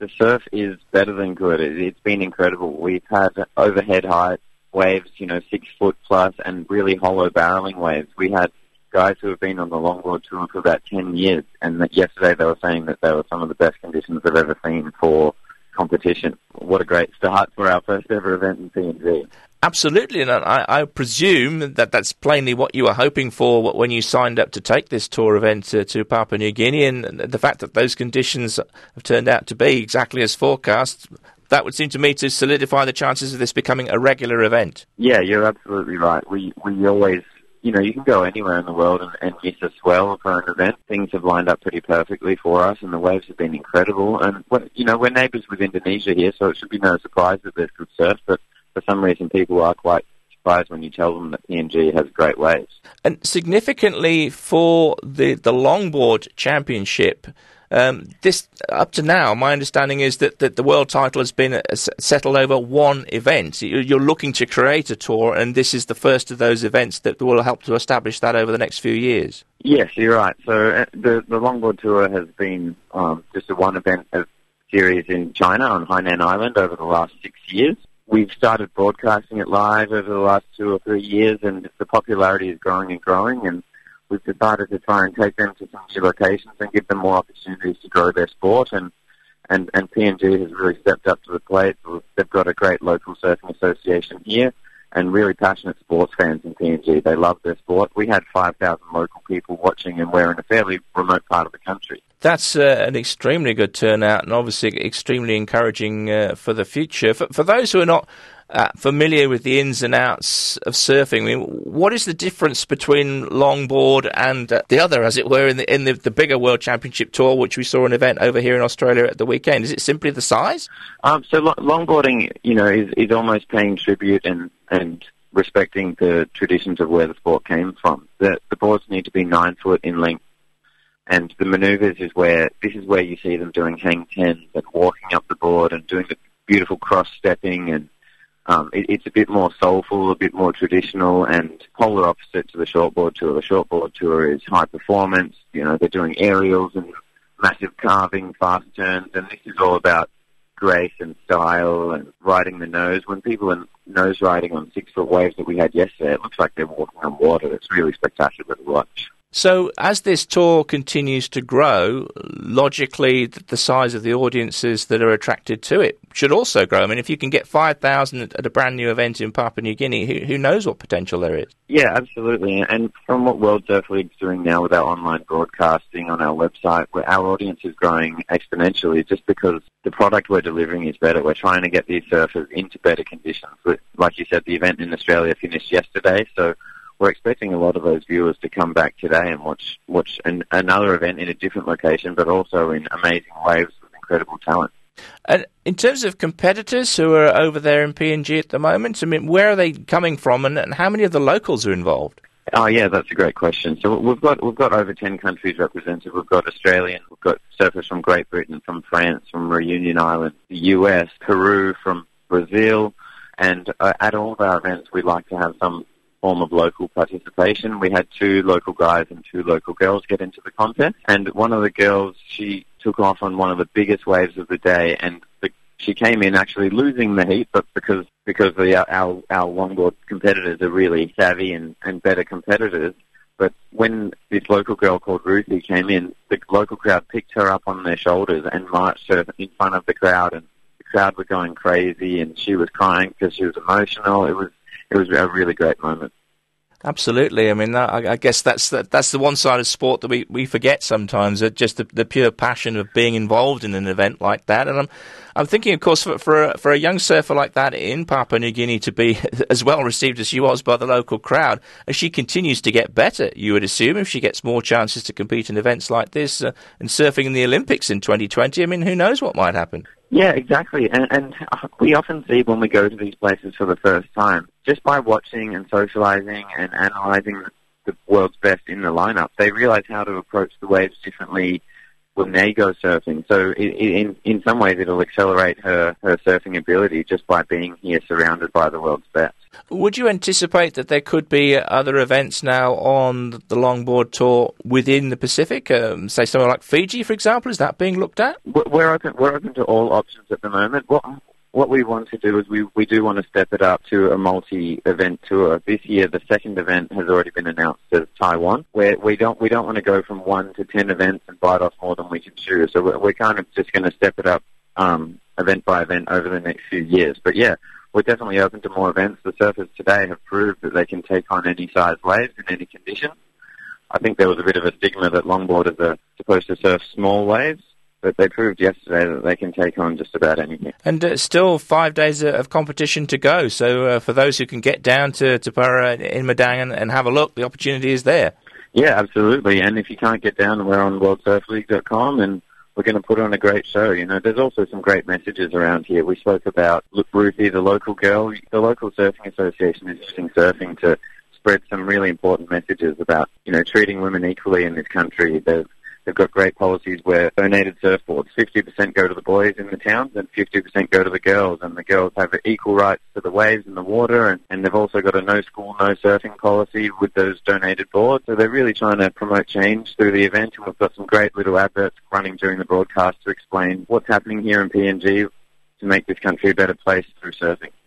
The surf is better than good. It's been incredible. We've had overhead height waves, 6 foot plus, and really hollow barreling waves. We had guys who have been on the longboard tour for about 10 years, and that yesterday they were saying that they were some of the best conditions they've ever seen for competition. What a great start for our first ever event in PNG. Absolutely, and I presume that that's plainly what you were hoping for when you signed up to take this tour event to Papua New Guinea, and the fact that those conditions have turned out to be exactly as forecast, that would seem to me to solidify the chances of this becoming a regular event. Yeah, you're absolutely right. We always, you can go anywhere in the world and miss a swell for an event. Things have lined up pretty perfectly for us, and the waves have been incredible. And, we're neighbours with Indonesia here, so it should be no surprise that there's good surf, but for some reason, people are quite surprised when you tell them that PNG has great waves. And significantly for the longboard championship, this up to now, my understanding is that the world title has been settled over one event. You're looking to create a tour, and this is the first of those events that will help to establish that over the next few years. Yes, you're right. So the longboard tour has been just a one event of series in China on Hainan Island over the last 6 years. We've started broadcasting it live over the last 2 or 3 years, and the popularity is growing and growing, and we've decided to try and take them to some new locations and give them more opportunities to grow their sport, and PNG has really stepped up to the plate. They've got a great local surfing association here, and really passionate sports fans in PNG. They love their sport. We had 5,000 local people watching, and we're in a fairly remote part of the country. That's an extremely good turnout, and obviously extremely encouraging for the future. For those who are not familiar with the ins and outs of surfing, I mean, what is the difference between longboard and the other, as it were, in the bigger World Championship Tour, which we saw an event over here in Australia at the weekend? Is it simply the size? Longboarding, is almost paying tribute and respecting the traditions of where the sport came from. The boards need to be 9 foot in length, and the manoeuvres is where you see them doing hang tens and walking up the board and doing the beautiful cross stepping, and it's a bit more soulful, a bit more traditional, and polar opposite to the shortboard tour. The shortboard tour is high performance. They're doing aerials and massive carving, fast turns, and this is all about grace and style and riding the nose. When people are nose riding on 6 foot waves that we had yesterday, it looks like they're walking on water. It's really spectacular to watch. So as this tour continues to grow, logically the size of the audiences that are attracted to it should also grow. I mean, if you can get 5,000 at a brand new event in Papua New Guinea, who knows what potential there is? Yeah, absolutely. And from what World Surf League's doing now with our online broadcasting on our website, where our audience is growing exponentially just because the product we're delivering is better. We're trying to get these surfers into better conditions. Like you said, the event in Australia finished yesterday, so we're expecting a lot of those viewers to come back today and watch another event in a different location, but also in amazing waves with incredible talent. And in terms of competitors who are over there in PNG at the moment, I mean, where are they coming from, and how many of the locals are involved? Oh yeah, that's a great question. So we've got over 10 countries represented. We've got Australian, we've got surfers from Great Britain, from France, from Reunion Island, the US, Peru, from Brazil, and at all of our events we like to have some form of local participation. We had 2 local guys and 2 local girls get into the contest, and one of the girls, she took off on one of the biggest waves of the day, and she came in actually losing the heat, but because our longboard competitors are really savvy and better competitors. But when this local girl called Ruthie came in, the local crowd picked her up on their shoulders and marched her in front of the crowd, and the crowd were going crazy, and she was crying because she was emotional. It was a really great moment. Absolutely. I mean, I guess that's the one side of sport that we forget sometimes, just the pure passion of being involved in an event like that. And I'm thinking, of course, for a young surfer like that in Papua New Guinea to be as well received as she was by the local crowd, as she continues to get better, you would assume, if she gets more chances to compete in events like this and surfing in the Olympics in 2020, I mean, who knows what might happen? Yeah, exactly. And we often see when we go to these places for the first time, just by watching and socializing and analyzing the world's best in the lineup, they realize how to approach the waves differently when they go surfing. So in some ways it'll accelerate her surfing ability just by being here surrounded by the world's best. Would you anticipate that there could be other events now on the longboard tour within the Pacific? Say somewhere like Fiji, for example, is that being looked at? We're open to all options at the moment. What we want to do is we do want to step it up to a multi-event tour. This year, the second event has already been announced as Taiwan, where we don't want to go from 1 to 10 events and bite off more than we can chew. So we're kind of just going to step it up event by event over the next few years. But yeah, we're definitely open to more events. The surfers today have proved that they can take on any size waves in any condition. I think there was a bit of a stigma that longboarders are supposed to surf small waves, but they proved yesterday that they can take on just about anything. And still 5 days of competition to go. So for those who can get down to Para in Madang and have a look, the opportunity is there. Yeah, absolutely. And if you can't get down, we're on worldsurfleague.com, and we're going to put on a great show. You know, there's also some great messages around here. We spoke about Ruthie, the local girl. The local surfing association is using surfing to spread some really important messages about, you know, treating women equally in this country. They've got great policies where donated surfboards, 50% go to the boys in the towns and 50% go to the girls. And the girls have equal rights to the waves and the water. And they've also got a no school, no surfing policy with those donated boards. So they're really trying to promote change through the event. And we've got some great little adverts running during the broadcast to explain what's happening here in PNG to make this country a better place through surfing.